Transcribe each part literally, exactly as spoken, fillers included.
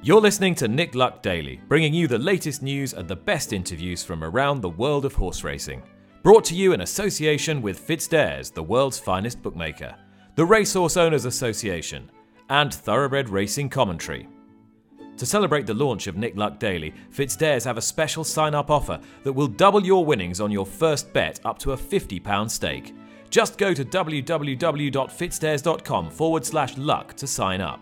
You're listening to Nick Luck Daily, bringing you the latest news and the best interviews from around the world of horse racing. Brought to you in association with FitzDares, the world's finest bookmaker, the Racehorse Owners Association, and Thoroughbred Racing Commentary. To celebrate the launch of Nick Luck Daily, FitzDares have a special sign-up offer that will double your winnings on your first bet up to a fifty pounds stake. Just go to www.fitzdares.com forward slash luck to sign up.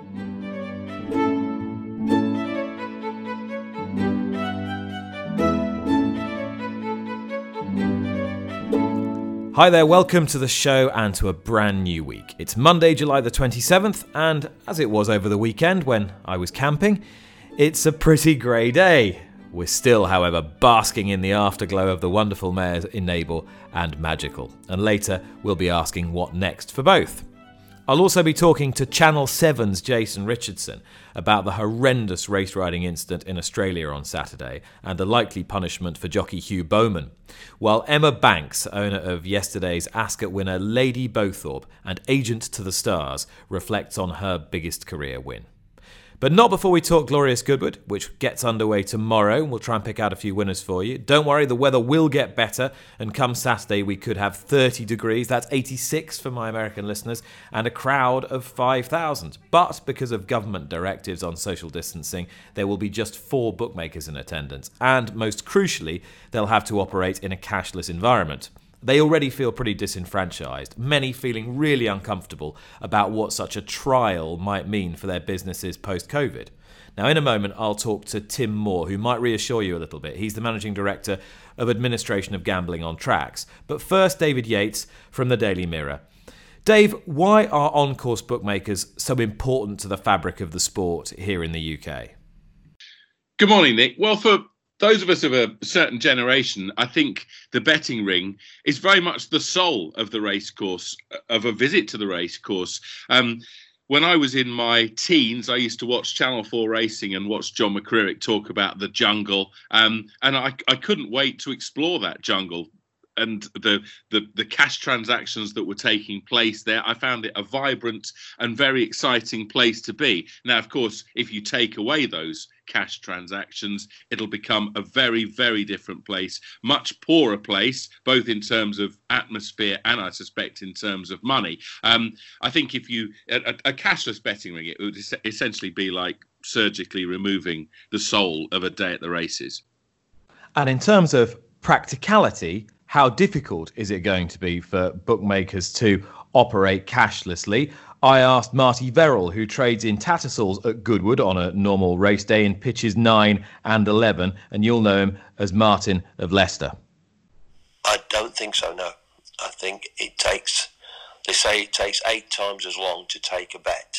Hi there, welcome to the show and to a brand new week. It's Monday, July the twenty-seventh, and as it was over the weekend when I was camping, it's a pretty grey day. We're still, however, basking in the afterglow of the wonderful mares Enable and Magical, and later we'll be asking what next for both. I'll also be talking to Channel seven's Jason Richardson about the horrendous race riding incident in Australia on Saturday and the likely punishment for jockey Hugh Bowman, while Emma Banks, owner of yesterday's Ascot winner Lady Bowthorpe and agent to the stars, reflects on her biggest career win. But not before we talk Glorious Goodwood, which gets underway tomorrow, and we'll try and pick out a few winners for you. Don't worry, the weather will get better, and come Saturday we could have thirty degrees, that's eighty-six for my American listeners, and a crowd of five thousand. But because of government directives on social distancing, there will be just four bookmakers in attendance, and most crucially, they'll have to operate in a cashless environment. They already feel pretty disenfranchised, many feeling really uncomfortable about what such a trial might mean for their businesses post-COVID. Now, in a moment, I'll talk to Tim Moore, who might reassure you a little bit. He's the Managing Director of Administration of Gambling on Tracks. But first, David Yates from the Daily Mirror. Dave, why are on-course bookmakers so important to the fabric of the sport here in the U K? Good morning, Nick. Well, for those of us of a certain generation, I think the betting ring is very much the soul of the racecourse, of a visit to the racecourse. Um, when I was in my teens, I used to watch Channel four Racing and watch John McCririck talk about the jungle. Um, and I, I couldn't wait to explore that jungle and the, the the cash transactions that were taking place there. I found it a vibrant and very exciting place to be. Now, of course, if you take away those cash transactions, it'll become a very, very different place, much poorer place, both in terms of atmosphere and I suspect in terms of money. Um, I think if you, a, a cashless betting ring, it would es- essentially be like surgically removing the soul of a day at the races. And in terms of practicality, how difficult is it going to be for bookmakers to operate cashlessly? I asked Marty Verrill, who trades in Tattersalls at Goodwood on a normal race day in pitches nine and eleven, and you'll know him as Martin of Leicester. I don't think so, no. I think it takes, they say it takes eight times as long to take a bet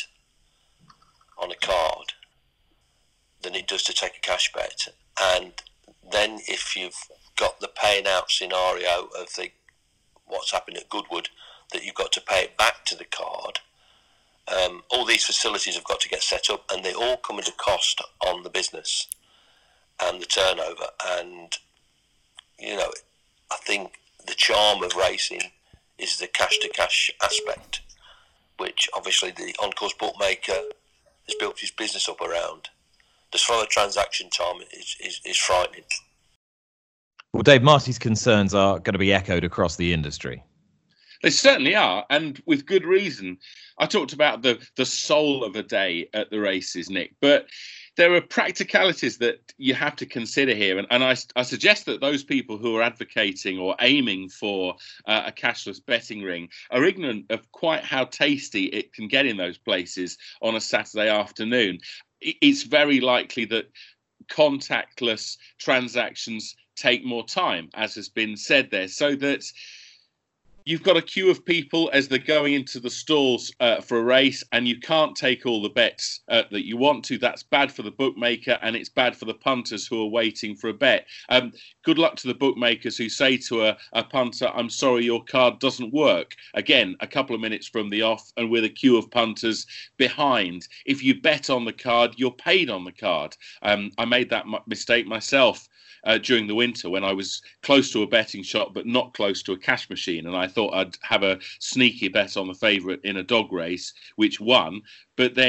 on a card than it does to take a cash bet. And then if you've got the paying out scenario of the what's happened at Goodwood, that you've got to pay it back to the card. Um, all these facilities have got to get set up, and they all come at a cost on the business and the turnover. And you know, I think the charm of racing is the cash to cash aspect, which obviously the on-course bookmaker has built his business up around. The slower transaction time is, is, is frightening. Well, Dave, Marty's concerns are going to be echoed across the industry. They certainly are, and with good reason. I talked about the, the soul of a day at the races, Nick, but there are practicalities that you have to consider here. And, and I, I suggest that those people who are advocating or aiming for uh, a cashless betting ring are ignorant of quite how tasty it can get in those places on a Saturday afternoon. It's very likely that contactless transactions take more time, as has been said there, so that you've got a queue of people as they're going into the stalls uh, for a race, and you can't take all the bets uh, that you want to. That's bad for the bookmaker, and it's bad for the punters who are waiting for a bet. Um, good luck to the bookmakers who say to a, a punter, I'm sorry, your card doesn't work. Again, a couple of minutes from the off and with a queue of punters behind. If you bet on the card, you're paid on the card. Um, I made that m- mistake myself uh, during the winter when I was close to a betting shop but not close to a cash machine, and I thought I'd have a sneaky bet on the favourite in a dog race, which won. But then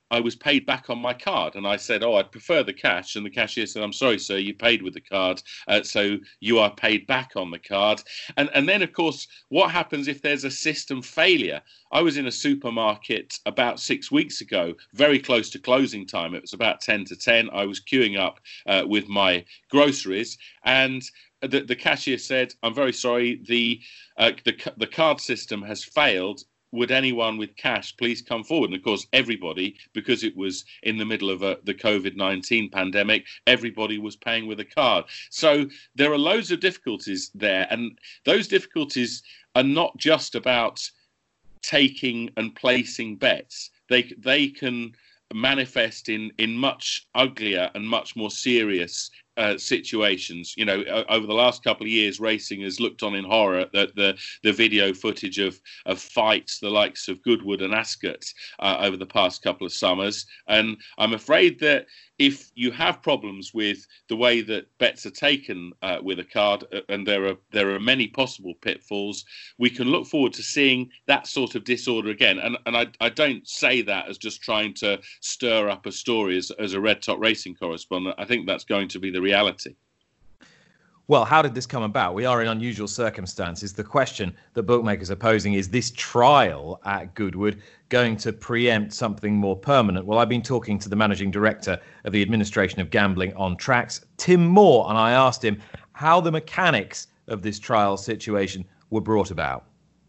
I was paid back on my card. And I said, oh, I'd prefer the cash. And the cashier said, I'm sorry, sir, you paid with the card, uh, so you are paid back on the card. And, and then, of course, what happens if there's a system failure? I was in a supermarket about six weeks ago, very close to closing time. It was about ten to ten. I was queuing up uh, with my groceries, and the, the cashier said, I'm very sorry, the, uh, the the card system has failed. Would anyone with cash please come forward? And of course, everybody, because it was in the middle of a, the COVID nineteen pandemic, everybody was paying with a card. So there are loads of difficulties there. And those difficulties are not just about taking and placing bets. They they can manifest in, in much uglier and much more serious Uh, situations. You know, over the last couple of years, racing has looked on in horror at the the, the video footage of of fights, the likes of Goodwood and Ascot, uh, over the past couple of summers. And I'm afraid that if you have problems with the way that bets are taken uh, with a card, and there are there are many possible pitfalls, we can look forward to seeing that sort of disorder again. And and I, I don't say that as just trying to stir up a story as, as a Red Top Racing correspondent. I think that's going to be the reality. Well, how did this come about? We are in unusual circumstances. The question that bookmakers are posing is this trial at Goodwood going to preempt something more permanent? Well, I've been talking to the managing director of the Administration of Gambling on Tracks, Tim Moore, and I asked him how the mechanics of this trial situation were brought about.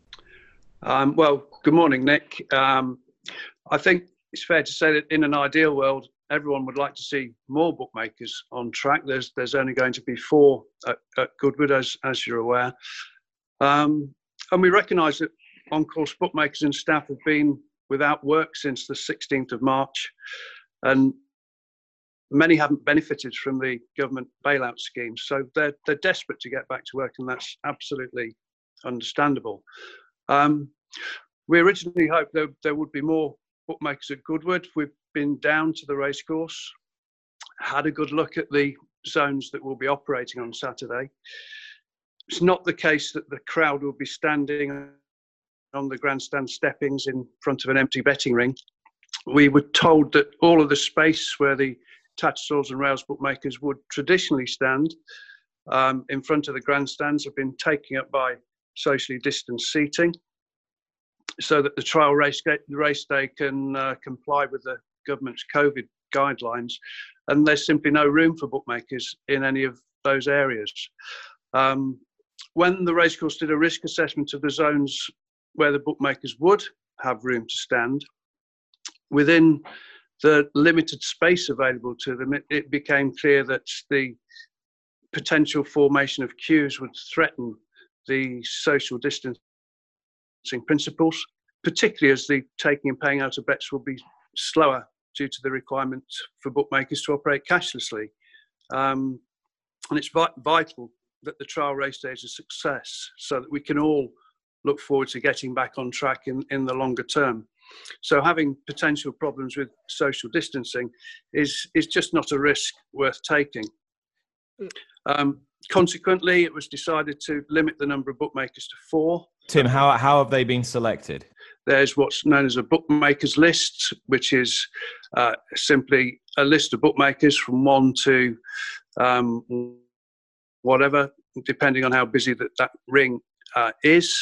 Um, well, good morning, Nick. Um, I think it's fair to say that in an ideal world, everyone would like to see more bookmakers on track. There's there's only going to be four at, at Goodwood, as as you're aware. Um, and we recognise that on-course bookmakers and staff have been without work since the sixteenth of March, and many haven't benefited from the government bailout scheme. So they're they're desperate to get back to work, and that's absolutely understandable. Um, we originally hoped there, there would be more bookmakers at Goodwood. We've been down to the racecourse, had a good look at the zones that will be operating on Saturday. It's not the case that the crowd will be standing on the grandstand steppings in front of an empty betting ring. We were told that all of the space where the Tattersalls and Rails bookmakers would traditionally stand um, in front of the grandstands have been taken up by socially distanced seating, so that the trial race, race day can uh, comply with the government's COVID guidelines, and there's simply no room for bookmakers in any of those areas. Um, when the racecourse did a risk assessment of the zones where the bookmakers would have room to stand, within the limited space available to them, it, it became clear that the potential formation of queues would threaten the social distancing principles, particularly as the taking and paying out of bets will be slower due to the requirement for bookmakers to operate cashlessly. Um, and it's vi- vital that the trial race day is a success so that we can all look forward to getting back on track in, in the longer term. So having potential problems with social distancing is, is just not a risk worth taking. Um, consequently, it was decided to limit the number of bookmakers to four. Tim, how how have they been selected? There's what's known as a bookmakers list, which is uh, simply a list of bookmakers from one to um, whatever, depending on how busy that, that ring uh, is.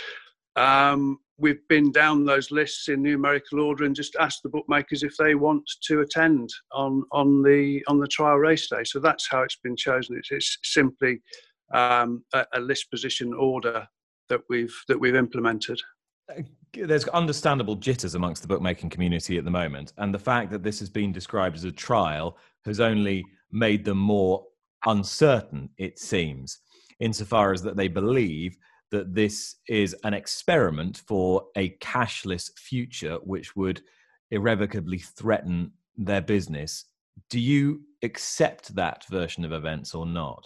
Um, we've been down those lists in numerical order and just asked the bookmakers if they want to attend on, on the on the trial race day. So that's how it's been chosen. It's, it's simply um, a, a list position order that we've that we've implemented. There's understandable jitters amongst the bookmaking community at the moment, and the fact that this has been described as a trial has only made them more uncertain, it seems, insofar as that they believe that this is an experiment for a cashless future which would irrevocably threaten their business. Do you accept that version of events or not?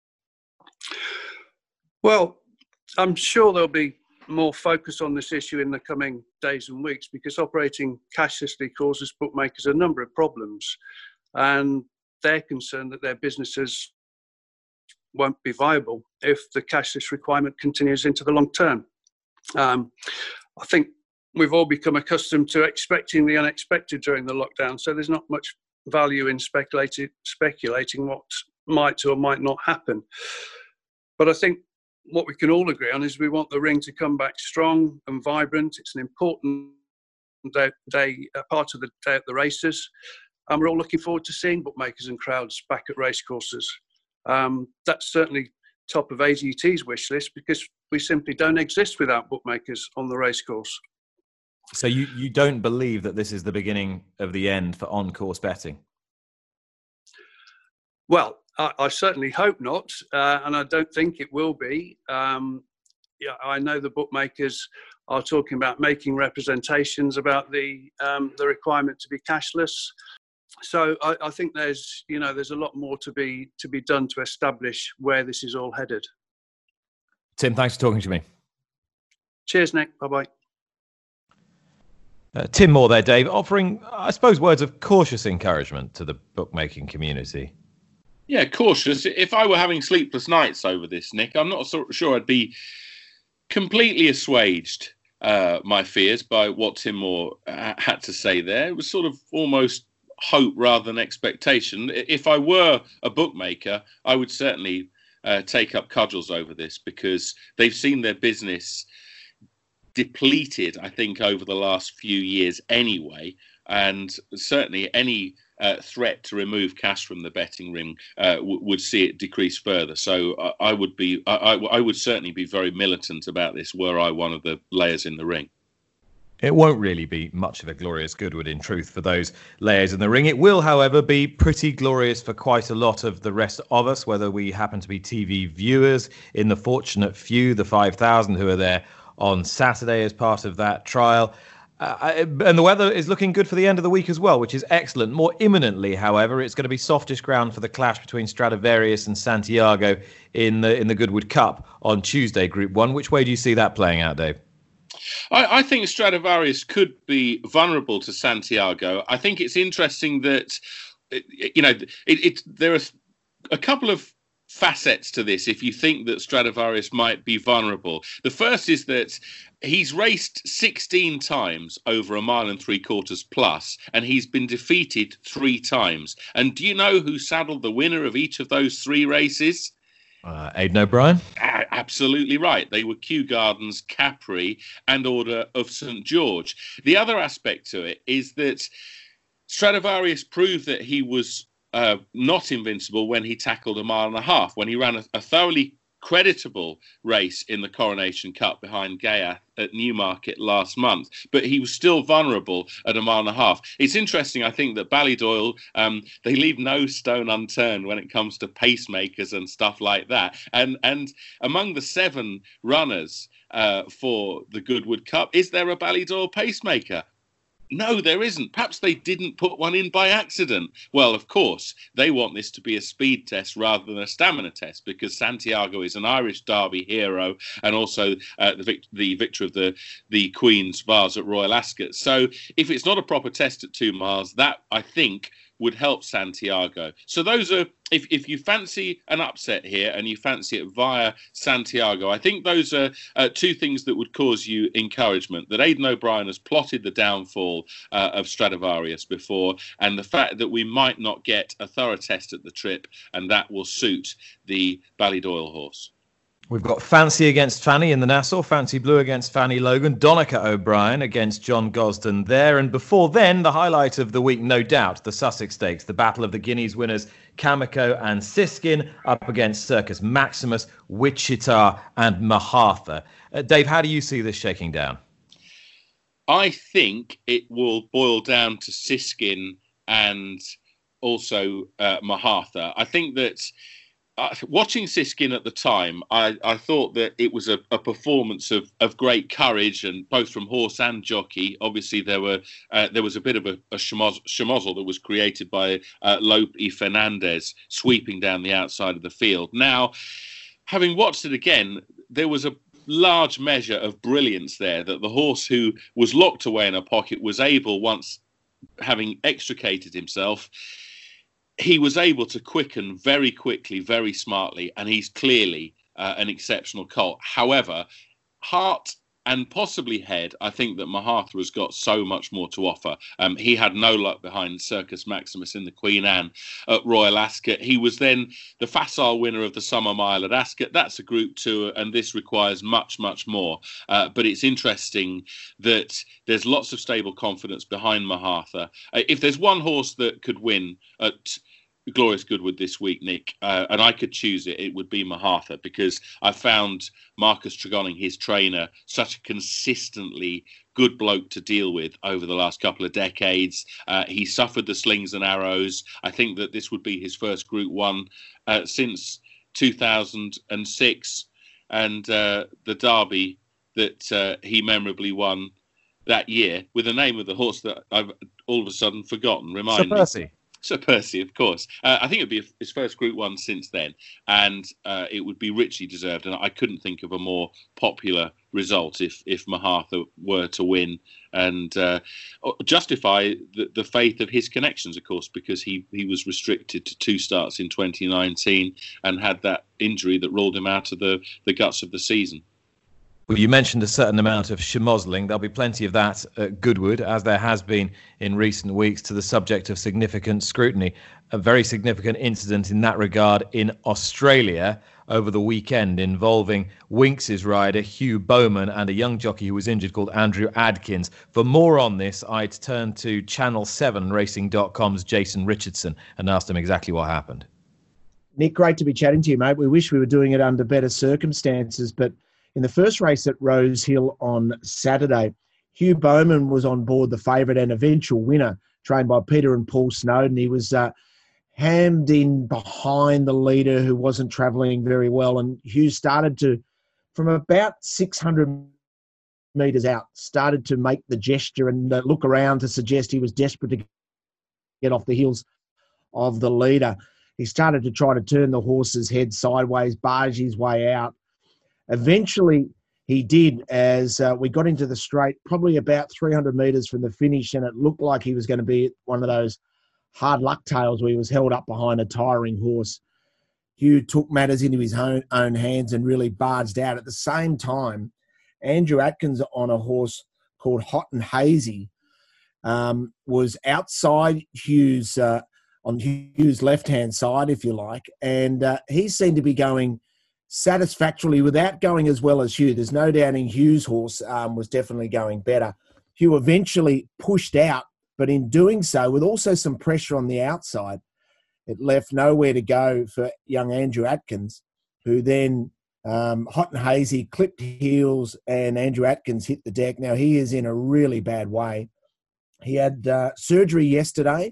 Well, I'm sure there'll be more focus on this issue in the coming days and weeks, because operating cashlessly causes bookmakers a number of problems, and they're concerned that their businesses won't be viable if the cashless requirement continues into the long term. Um, I think we've all become accustomed to expecting the unexpected during the lockdown. So there's not much value in speculating, speculating what might or might not happen. But I think what we can all agree on is we want the ring to come back strong and vibrant. It's an important day, day uh, part of the day at the races. And we're all looking forward to seeing bookmakers and crowds back at racecourses. Um, that's certainly top of A G T's wish list, because we simply don't exist without bookmakers on the racecourse. So you, you don't believe that this is the beginning of the end for on-course betting? Well, I, I certainly hope not, uh, and I don't think it will be. Um, yeah, I know the bookmakers are talking about making representations about the um, the requirement to be cashless. So I, I think there's you know there's a lot more to be to be done to establish where this is all headed. Tim, thanks for talking to me. Cheers, Nick. Bye bye. Uh, Tim Moore there, Dave, offering, I suppose, words of cautious encouragement to the bookmaking community. Yeah, cautious. If I were having sleepless nights over this, Nick, I'm not so sure I'd be completely assuaged uh, my fears by what Tim Moore uh, had to say there. It was sort of almost hope rather than expectation. If I were a bookmaker, I would certainly uh, take up cudgels over this, because they've seen their business depleted, I think, over the last few years anyway, and certainly any uh, threat to remove cash from the betting ring uh, w- would see it decrease further. So uh, I would be, I, I, I would certainly be very militant about this were I one of the layers in the ring. It won't really be much of a glorious Goodwood, in truth, for those layers in the ring. It will, however, be pretty glorious for quite a lot of the rest of us, whether we happen to be T V viewers in the fortunate few, the five thousand who are there on Saturday as part of that trial. Uh, and the weather is looking good for the end of the week as well, which is excellent. More imminently, however, it's going to be softish ground for the clash between Stradivarius and Santiago in the in the Goodwood Cup on Tuesday, Group One. Which way do you see that playing out, Dave? I, I think Stradivarius could be vulnerable to Santiago. I think it's interesting that, you know, it, it there are a couple of facets to this if you think that Stradivarius might be vulnerable. The first is that he's raced sixteen times over a mile and three quarters plus, and he's been defeated three times. And do you know who saddled the winner of each of those three races? Uh, Aidan O'Brien? Uh, absolutely right. They were Kew Gardens, Capri, and Order of Saint George. The other aspect to it is that Stradivarius proved that he was Uh, not invincible when he tackled a mile and a half, when he ran a, a thoroughly creditable race in the Coronation Cup behind Gaiath at Newmarket last month, but he was still vulnerable at a mile and a half. It's interesting, I think, that Ballydoyle, um, they leave no stone unturned when it comes to pacemakers and stuff like that. And and among the seven runners uh, for the Goodwood Cup, is there a Ballydoyle pacemaker? No, there isn't. Perhaps they didn't put one in by accident. Well, of course, they want this to be a speed test rather than a stamina test, because Santiago is an Irish Derby hero and also uh, the, vic- the victor of the, the Queen's Vase at Royal Ascot. So if it's not a proper test at two miles, that, I think, would help Santiago. So those are, if, if you fancy an upset here and you fancy it via Santiago, I think those are uh, two things that would cause you encouragement. That Aidan O'Brien has plotted the downfall uh, of Stradivarius before, and the fact that we might not get a thorough test at the trip, and that will suit the Ballydoyle horse. We've got Fancy against Fanny in the Nassau, Fancy Blue against Fanny Logan, Donica O'Brien against John Gosden there. And before then, the highlight of the week, no doubt, the Sussex Stakes, the Battle of the Guineas winners, Kamiko and Siskin, up against Circus Maximus, Wichita and Mahatha. Uh, Dave, how do you see this shaking down? I think it will boil down to Siskin and also uh, Mahatha. I think that Uh, watching Siskin at the time, I, I thought that it was a, a performance of, of great courage, and both from horse and jockey. Obviously, there were uh, there was a bit of a, a schmozzle that was created by uh, Lope y Fernandez sweeping down the outside of the field. Now, having watched it again, there was a large measure of brilliance there, that the horse who was locked away in a pocket was able, once having extricated himself, he was able to quicken very quickly, very smartly, and he's clearly uh, an exceptional colt. However, heart and possibly head, I think that Mahatha has got so much more to offer. Um, he had no luck behind Circus Maximus in the Queen Anne at Royal Ascot. He was then the facile winner of the Summer Mile at Ascot. That's a Group Two, and this requires much, much more. Uh, but it's interesting that there's lots of stable confidence behind Mahatha. Uh, if there's one horse that could win at Glorious Goodwood this week, Nick, uh, and I could choose it, it would be Mahatha, because I found Marcus Tregonning, his trainer, such a consistently good bloke to deal with over the last couple of decades. Uh, he suffered the slings and arrows. I think that this would be his first Group One uh, since two thousand six, and uh, the Derby that uh, he memorably won that year with the name of the horse that I've all of a sudden forgotten. Remind Sir Percy. me. Sir Percy, of course. Uh, I think it would be his first Group One since then, and uh, it would be richly deserved. And I couldn't think of a more popular result if if Mahatha were to win and uh, justify the, the faith of his connections, of course, because he, he was restricted to two starts in twenty nineteen and had that injury that ruled him out of the, the guts of the season. Well, you mentioned a certain amount of schmozzling. There'll be plenty of that at Goodwood, as there has been in recent weeks, to the subject of significant scrutiny. A very significant incident in that regard in Australia over the weekend involving Winx's rider Hugh Bowman and a young jockey who was injured called Andrew Adkins. For more on this, I'd turn to Channel seven Racing dot com's Jason Richardson and asked him exactly what happened. Nick, great to be chatting to you, mate. We wish we were doing it under better circumstances, but in the first race at Rose Hill on Saturday, Hugh Bowman was on board, the favourite and eventual winner, trained by Peter and Paul Snowden. He was uh, hammed in behind the leader who wasn't travelling very well, and Hugh started to, from about six hundred metres out, started to make the gesture and uh, look around to suggest he was desperate to get off the heels of the leader. He started to try to turn the horse's head sideways, barge his way out. Eventually, he did, as uh, we got into the straight, probably about three hundred metres from the finish, and it looked like he was going to be one of those hard luck tales where he was held up behind a tiring horse. Hugh took matters into his own, own hands and really barged out. At the same time, Andrew Adkins on a horse called Hot and Hazy um, was outside Hugh's, uh, on Hugh's left-hand side, if you like, and uh, he seemed to be going satisfactorily without going as well as Hugh. There's no doubting Hugh's horse um, was definitely going better. Hugh eventually pushed out, but in doing so, with also some pressure on the outside, it left nowhere to go for young Andrew Adkins, who then, um, Hot and Hazy, clipped heels, and Andrew Adkins hit the deck. Now, he is in a really bad way. He had uh, surgery yesterday.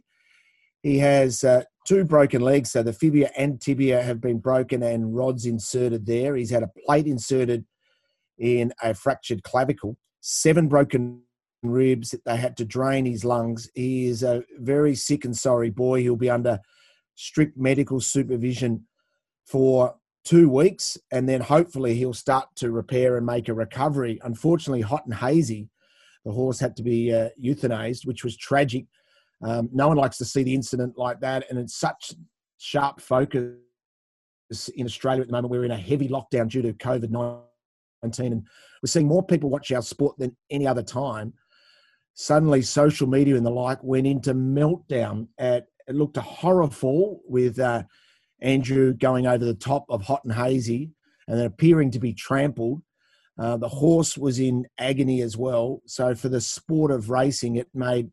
He has uh, two broken legs, so the fibula and tibia have been broken and rods inserted there. He's had a plate inserted in a fractured clavicle, seven broken ribs. They had to drain his lungs. He is a very sick and sorry boy. He'll be under strict medical supervision for two weeks, and then hopefully he'll start to repair and make a recovery. Unfortunately, Hot and Hazy, the horse, had to be uh, euthanized, which was tragic. Um, no one likes to see the incident like that, and it's such sharp focus in Australia at the moment. We're in a heavy lockdown due to COVID nineteen, and we're seeing more people watch our sport than any other time. Suddenly, social media and the like went into meltdown. At, it looked a horror fall with uh, Andrew going over the top of Hot and Hazy and then appearing to be trampled. Uh, the horse was in agony as well. So for the sport of racing, it made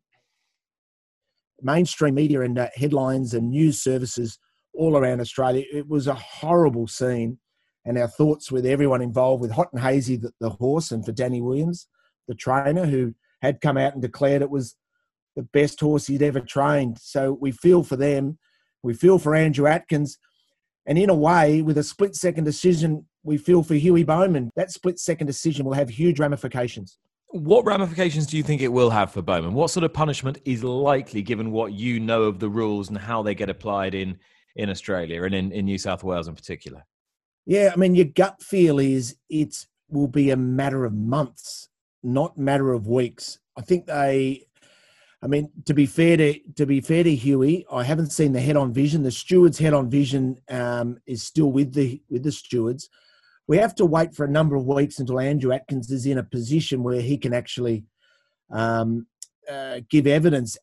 mainstream media and uh, headlines and news services all around Australia. It was a horrible scene, and our thoughts with everyone involved, with Hot and Hazy, the, the horse, and for Danny Williams, the trainer, who had come out and declared it was the best horse he'd ever trained. So we feel for them. We feel for Andrew Adkins. And in a way, with a split-second decision, we feel for Hughie Bowman. That split-second decision will have huge ramifications. What ramifications do you think it will have for Bowman? What sort of punishment is likely, given what you know of the rules and how they get applied in, in Australia and in, in New South Wales in particular? Yeah, I mean, your gut feel is it will be a matter of months, not matter of weeks. I think they, I mean, to be fair to to be fair to Hughie, I haven't seen the head-on vision. The stewards' head-on vision um, is still with the with the stewards. we have to wait for a number of weeks until Andrew Atkins is in a position where he can actually um, uh, give evidence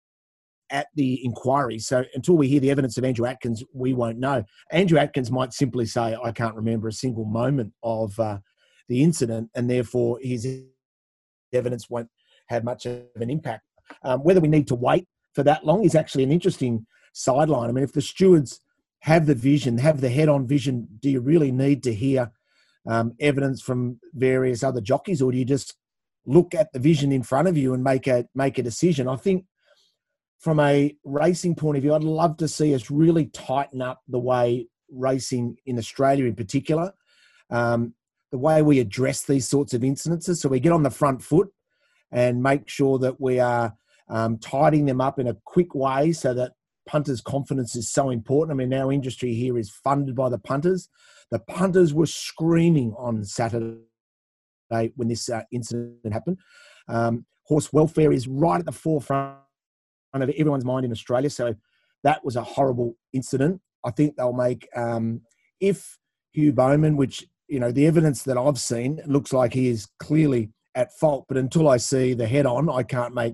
at the inquiry. So until we hear the evidence of Andrew Atkins, we won't know. Andrew Atkins might simply say, I can't remember a single moment of uh, the incident, and therefore his evidence won't have much of an impact. Um, whether we need to wait for that long is actually an interesting sideline. I mean, if the stewards have the vision, have the head-on vision, do you really need to hear um, evidence from various other jockeys, or do you just look at the vision in front of you and make a make a decision? I think from a racing point of view, I'd love to see us really tighten up the way racing in Australia in particular, um, the way we address these sorts of incidences. So we get on the front foot and make sure that we are um, tidying them up in a quick way, so that punters' confidence is so important. I mean, our industry here is funded by the punters. The punters were screaming on Saturday when this uh, incident happened. Um, horse welfare is right at the forefront of everyone's mind in Australia. So that was a horrible incident. I think they'll make, um, if Hugh Bowman, which, you know, the evidence that I've seen looks like he is clearly at fault, but until I see the head on, I can't make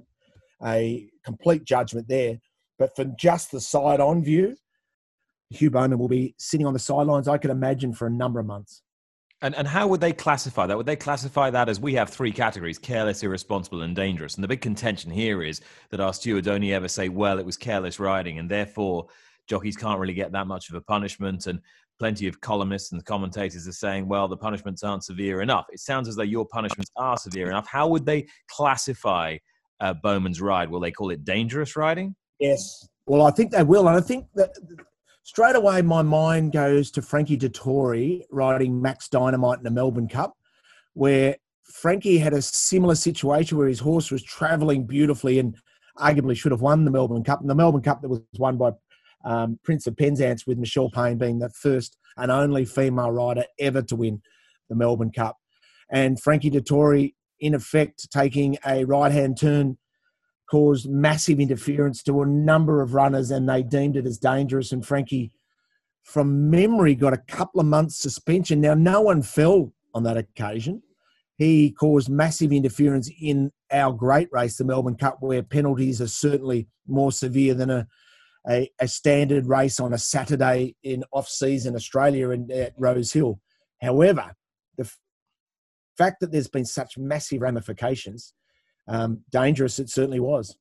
a complete judgment there. But for just the side on view, Hugh Bowman will be sitting on the sidelines, I can imagine, for a number of months. And and how would they classify that? Would they classify that as, we have three categories: careless, irresponsible, and dangerous? And the big contention here is that our stewards only ever say, well, it was careless riding, and therefore jockeys can't really get that much of a punishment. And plenty of columnists and commentators are saying, well, the punishments aren't severe enough. It sounds as though your punishments are severe enough. How would they classify uh, Bowman's ride? Will they call it dangerous riding? Yes. Well, I think they will. And I think that straight away my mind goes to Frankie Dettori riding Max Dynamite in the Melbourne Cup, where Frankie had a similar situation where his horse was travelling beautifully and arguably should have won the Melbourne Cup. And the Melbourne Cup that was won by um, Prince of Penzance, with Michelle Payne being the first and only female rider ever to win the Melbourne Cup. And Frankie Dettori, in effect, taking a right-hand turn, caused massive interference to a number of runners, and they deemed it as dangerous. And Frankie, from memory, got a couple of months suspension. Now, no one fell on that occasion. He caused massive interference in our great race, the Melbourne Cup, where penalties are certainly more severe than a, a, a standard race on a Saturday in off-season Australia and at Rose Hill. However, the f- fact that there's been such massive ramifications, Um, dangerous it certainly was.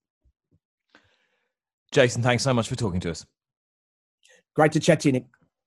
Jason, thanks so much for talking to us. Great to chat to you, Nick.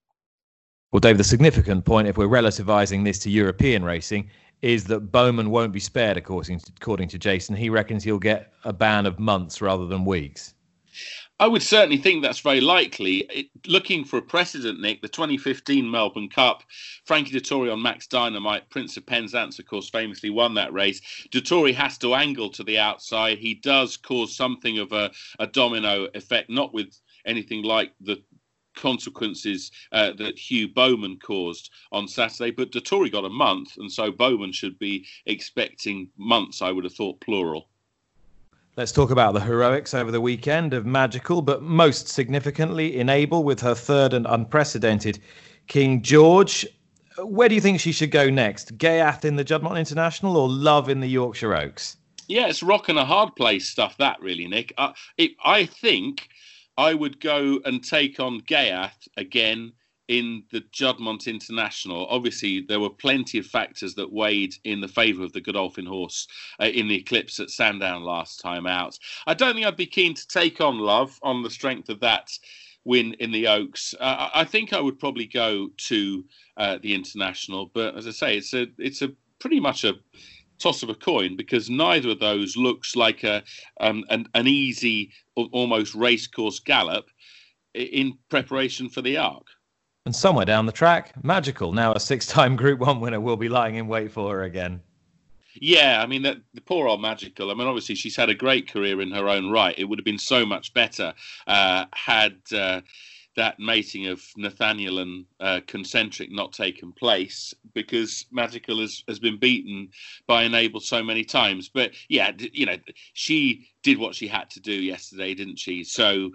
Well, Dave, the significant point, if we're relativising this to European racing, is that Bowman won't be spared, according to, according to Jason. He reckons he'll get a ban of months rather than weeks. I would certainly think that's very likely. It, looking for a precedent, Nick, the twenty fifteen Melbourne Cup, Frankie Dettori on Max Dynamite, Prince of Penzance, of course, famously won that race. Dettori has to angle to the outside. He does cause something of a, a domino effect, not with anything like the consequences uh, that Hugh Bowman caused on Saturday, but Dettori got a month, and so Bowman should be expecting months, I would have thought, plural. Let's talk about the heroics over the weekend of Magical, but most significantly Enable with her third and unprecedented King George. Where do you think she should go next? Gaiath in the Juddmonte International or Love in the Yorkshire Oaks? Yeah, it's rock and a hard place stuff, that really, Nick. Uh, it, I think I would go and take on Gaiath again in the Juddmonte International. Obviously, there were plenty of factors that weighed in the favour of the Godolphin horse uh, in the Eclipse at Sandown last time out. I don't think I'd be keen to take on Love on the strength of that win in the Oaks. Uh, I think I would probably go to uh, the International, but as I say, it's a it's a pretty much a toss of a coin, because neither of those looks like a um, an, an easy, almost racecourse gallop in preparation for the Arc. And somewhere down the track, Magical, now a six-time Group One winner, will be lying in wait for her again. Yeah, I mean, that, the poor old Magical, I mean, obviously she's had a great career in her own right. It would have been so much better uh, had uh, that mating of Nathaniel and uh, Concentric not taken place, because Magical has, has been beaten by Enable so many times. But yeah, you know, she did what she had to do yesterday, didn't she? So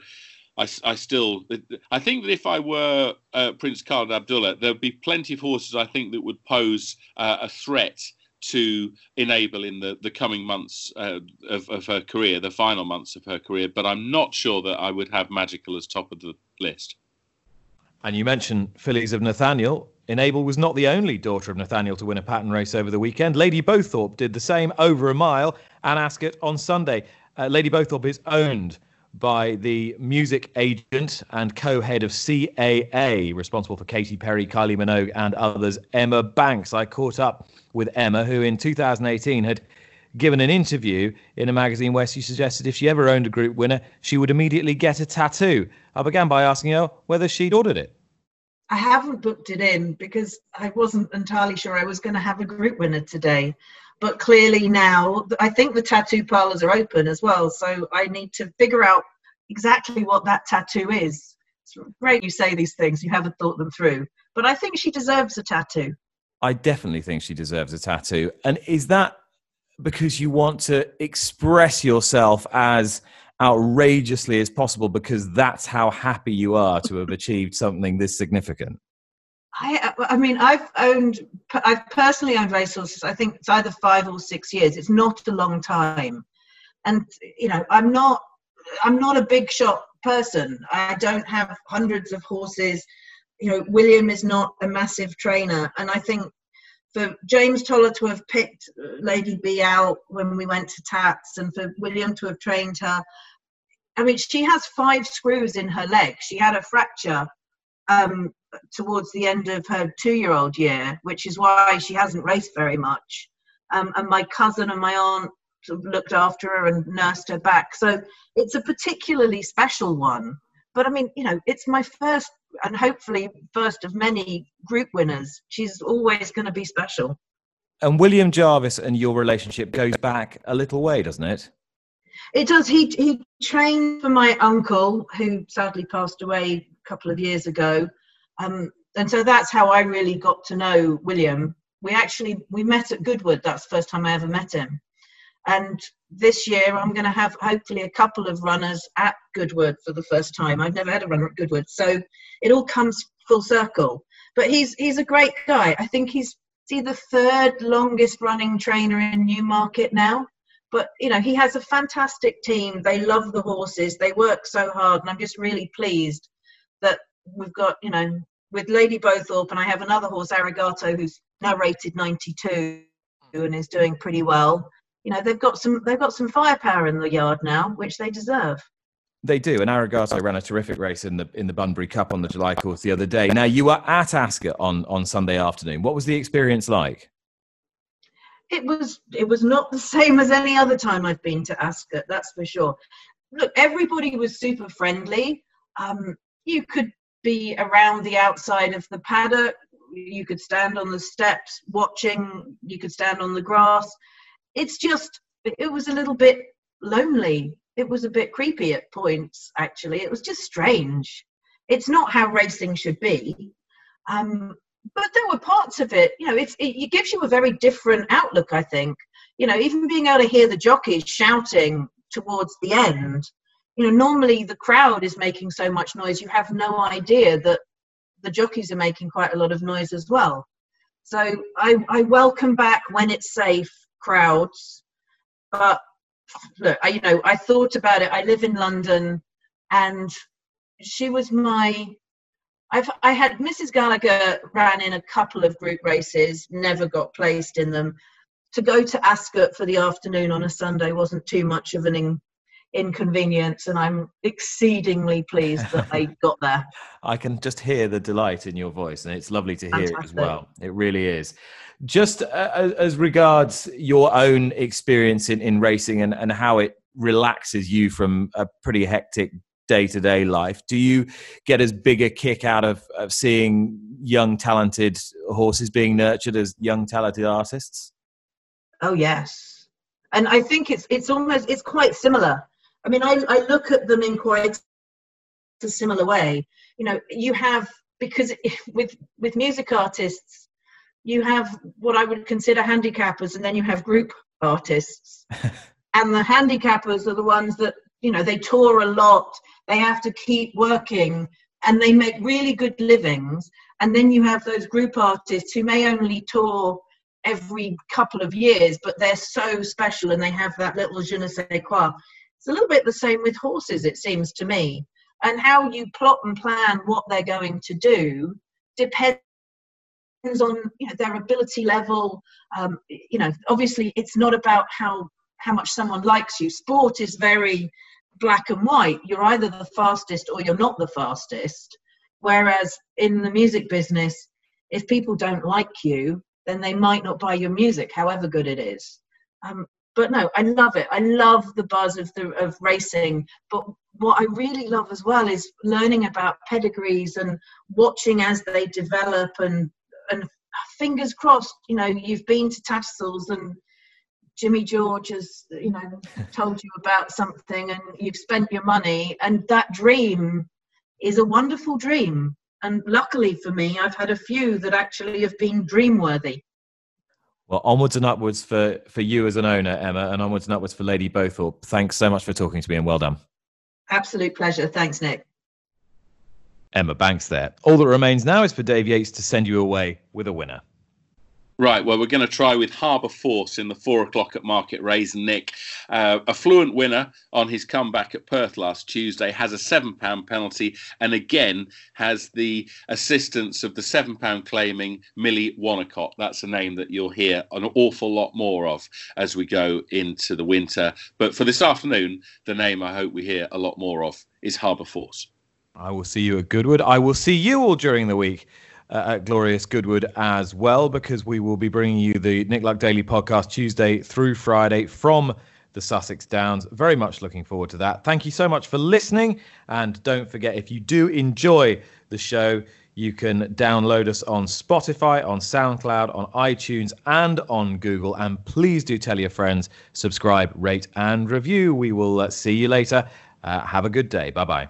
I, I still, I think that if I were uh, Prince Khalid Abdullah, there'd be plenty of horses I think that would pose uh, a threat to Enable in the, the coming months uh, of, of her career, the final months of her career. But I'm not sure that I would have Magical as top of the list. And you mentioned fillies of Nathaniel. Enable was not the only daughter of Nathaniel to win a pattern race over the weekend. Lady Bowthorpe did the same over a mile at Ascot on Sunday. Uh, Lady Bowthorpe is owned by the music agent and co-head of C A A, responsible for Katy Perry, Kylie Minogue and others, Emma Banks. I caught up with Emma, who in two thousand eighteen had given an interview in a magazine where she suggested if she ever owned a group winner, she would immediately get a tattoo. I began by asking her whether she'd ordered it. I haven't booked it in because I wasn't entirely sure I was going to have a group winner today. But clearly now, I think the tattoo parlours are open as well. So I need to figure out exactly what that tattoo is. It's great you say these things. You haven't thought them through. But I think she deserves a tattoo. I definitely think she deserves a tattoo. And is that because you want to express yourself as outrageously as possible because that's how happy you are to have achieved something this significant? I, I mean, I've owned, I've personally owned racehorses, I think it's either five or six years. It's not a long time. And, you know, I'm not, I'm not a big shot person. I don't have hundreds of horses. You know, William is not a massive trainer. And I think for James Toller to have picked Lady B out when we went to Tats and for William to have trained her, I mean, she has five screws in her leg. She had a fracture um, towards the end of her two-year-old year, which is why she hasn't raced very much. Um, and my cousin and my aunt sort of looked after her and nursed her back. So it's a particularly special one. But I mean, you know, it's my first and hopefully first of many group winners. She's always going to be special. And William Jarvis and your relationship goes back a little way, doesn't it? It does. He he trained for my uncle, who sadly passed away a couple of years ago. Um, and so that's how I really got to know William. We actually, we met at Goodwood. That's the first time I ever met him. And this year I'm going to have hopefully a couple of runners at Goodwood for the first time. I've never had a runner at Goodwood. So it all comes full circle. But he's he's a great guy. I think he's, he's the third longest running trainer in Newmarket now. But, you know, he has a fantastic team. They love the horses. They work so hard. And I'm just really pleased that we've got, you know, with Lady Bowthorpe, and I have another horse, Arigato, who's now rated ninety-two and is doing pretty well. You know, they've got some they've got some firepower in the yard now, which they deserve. They do, and Arigato ran a terrific race in the in the Bunbury Cup on the July course the other day. Now, you were at Ascot on, on Sunday afternoon. What was the experience like? It was it was not the same as any other time I've been to Ascot, that's for sure. Look, everybody was super friendly. Um, you could be around the outside of the paddock. You could stand on the steps watching. You could stand on the grass. It's just, it was a little bit lonely. It was a bit creepy at points, actually. It was just strange. It's not how racing should be. Um, but there were parts of it, you know, it's, it, it gives you a very different outlook, I think. You know, even being able to hear the jockeys shouting towards the end, you know, normally the crowd is making so much noise, you have no idea that the jockeys are making quite a lot of noise as well. So I, I welcome back when it's safe crowds. But look, I, you know, I thought about it. I live in London, and she was my, I've, I had Missus Gallagher ran in a couple of group races, never got placed in them. To go to Ascot for the afternoon on a Sunday wasn't too much of an in, inconvenience, and I'm exceedingly pleased that I got there. I can just hear the delight in your voice, and it's lovely to hear Fantastic. it as well. It really is. Just uh, as regards your own experience in, in racing and, and how it relaxes you from a pretty hectic day-to-day life, do you get as big a kick out of, of seeing young, talented horses being nurtured as young, talented artists? Oh, yes. And I think it's it's almost, it's quite similar. I mean, I, I look at them in quite a similar way. You know, you have, because with with music artists, you have what I would consider handicappers, and then you have group artists. And the handicappers are the ones that you know, they tour a lot, they have to keep working, and they make really good livings. And then you have those group artists who may only tour every couple of years, but they're so special and they have that little je ne sais quoi. It's a little bit the same with horses, it seems to me. And how you plot and plan what they're going to do depends on, you know, their ability level. Um, you know, obviously it's not about how, how much someone likes you. Sport is very black and white. You're either the fastest or you're not the fastest. Whereas in the music business, if people don't like you, then they might not buy your music, however good it is. Um, but no, I love it. I love the buzz of the of racing. But what I really love as well is learning about pedigrees and watching as they develop. And and fingers crossed, you know, you've been to Tattersalls and Jimmy George has, you know, told you about something and you've spent your money, and that dream is a wonderful dream. And luckily for me, I've had a few that actually have been dream-worthy. Well, onwards and upwards for, for you as an owner, Emma, and onwards and upwards for Lady Bowthorpe. Thanks so much for talking to me, and well done. Absolute pleasure. Thanks, Nick. Emma Banks there. All that remains now is for Dave Yates to send you away with a winner. Right, well, we're going to try with Harbour Force in the four o'clock at Market Race. Nick, uh, a fluent winner on his comeback at Perth last Tuesday, has a seven pound penalty, and again has the assistance of the seven pound claiming Millie Wanacott. That's a name that you'll hear an awful lot more of as we go into the winter. But for this afternoon, the name I hope we hear a lot more of is Harbour Force. I will see you at Goodwood. I will see you all during the week Uh, at Glorious Goodwood as well, because we will be bringing you the Nick Luck Daily podcast Tuesday through Friday from the Sussex Downs. Very much looking forward to that. Thank you so much for listening. And don't forget, if you do enjoy the show, you can download us on Spotify, on SoundCloud, on iTunes, and on Google. And please do tell your friends, subscribe, rate, and review. We will uh, see you later. Uh, have a good day. Bye-bye.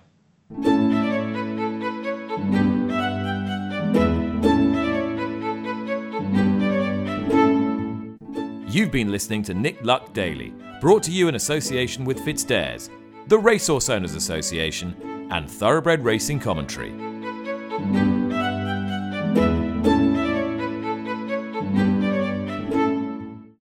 You've been listening to Nick Luck Daily, brought to you in association with FitzDares, the Racehorse Owners Association, and Thoroughbred Racing Commentary.